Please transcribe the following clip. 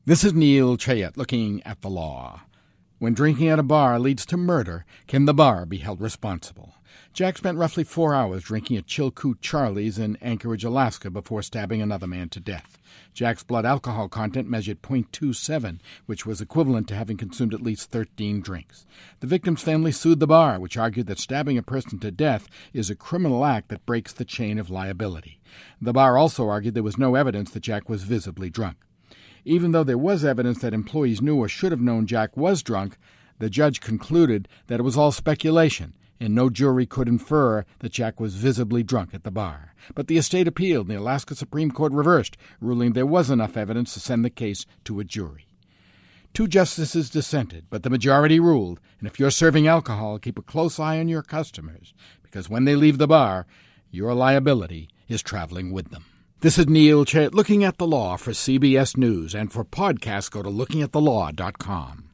This is Neil Chayet looking at the law. When drinking at a bar leads to murder, can the bar be held responsible? Jack spent roughly 4 hours drinking at Chilkoot Charlie's in Anchorage, Alaska, before stabbing another man to death. Jack's blood alcohol content measured .27, which was equivalent to having consumed at least 13 drinks. The victim's family sued the bar, which argued that stabbing a person to death is a criminal act that breaks the chain of liability. The bar also argued there was no evidence that Jack was visibly drunk. Even though there was evidence that employees knew or should have known Jack was drunk, the judge concluded that it was all speculation, and no jury could infer that Jack was visibly drunk at the bar. But the estate appealed, and the Alaska Supreme Court reversed, ruling there was enough evidence to send the case to a jury. 2 justices dissented, but the majority ruled, and if you're serving alcohol, keep a close eye on your customers, because when they leave the bar, your liability is traveling with them. This is Neil Chayet looking at the law for CBS News, and for podcasts, go to lookingatthelaw.com.